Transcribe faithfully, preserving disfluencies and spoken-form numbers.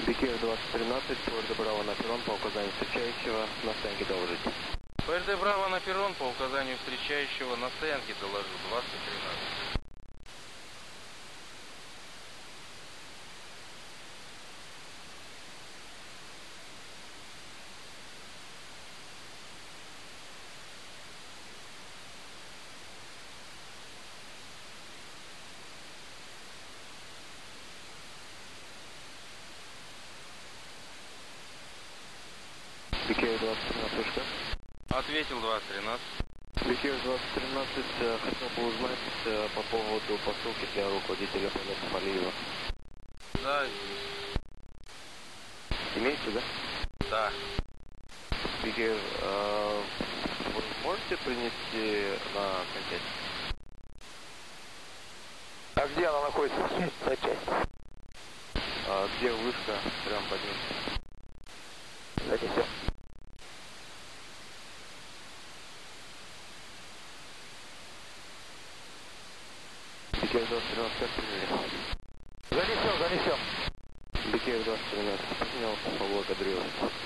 Бикер двадцать тринадцать, ПРД Браво на перрон по указанию встречающего на стоянке доложить. ПРД Браво на перрон по указанию встречающего на стоянке доложу двадцать тринадцать. Бикер двадцать тринадцать, Ответил двадцать тринадцать. Бикер двадцать тринадцать, хотел бы узнать по поводу посылки для руководителя полета Алиева. Да. Имеете, да? Да. Бикер, э, вы можете принести на контент? А где она находится? На часть. А где вышка? Прям под ним. Занесем. Бикер двадцать тринадцать, как приняли? Занесем, занесем. Бикер двадцать тринадцать, принял, поблагодарил.